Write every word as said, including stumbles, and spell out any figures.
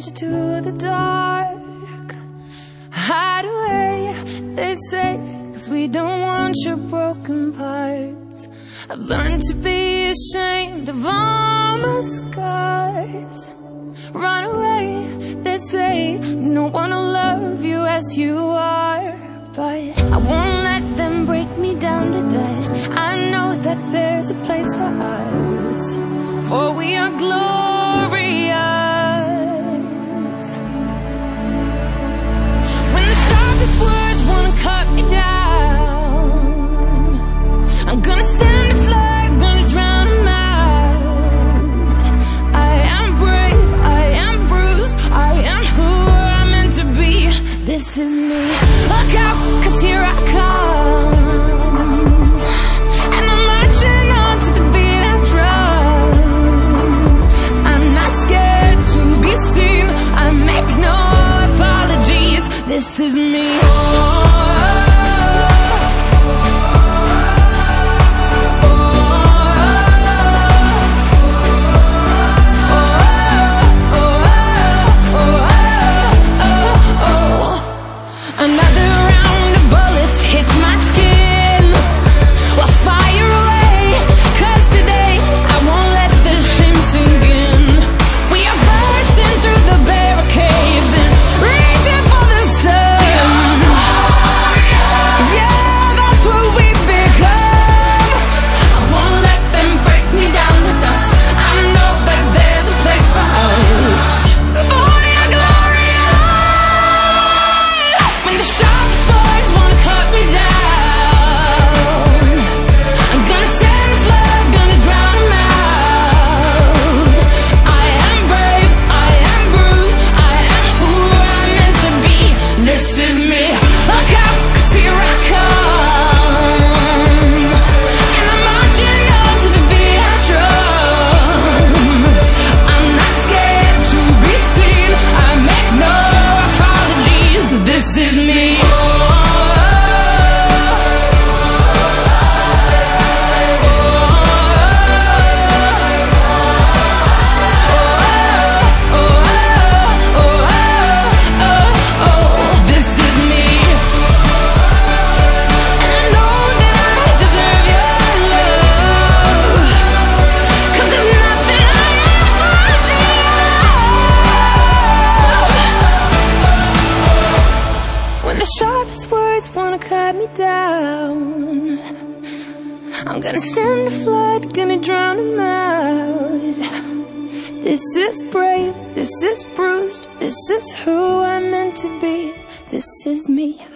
sends you to the dark. Hide away, they say, 'cause we don't want your broken parts. I've learned to be ashamed of all my scars. Run away, they say, no one will love you as you are. But I won't let them break me down to dust. I know that there's a place for us, for we are glorious. When the sharpest words wanna cut me down, I'm gonna send a flood, gonna drown them out. I am brave, I am bruised, I am who I'm meant to be. This is me. Look out, 'cause here I come, and I'm marching on to the beat I drum. I'm not scared to be seen, I make no apologies. This is me. I'm gonna send a flood, gonna drown them out. This is brave, this is bruised, this is who I'm meant to be. This is me.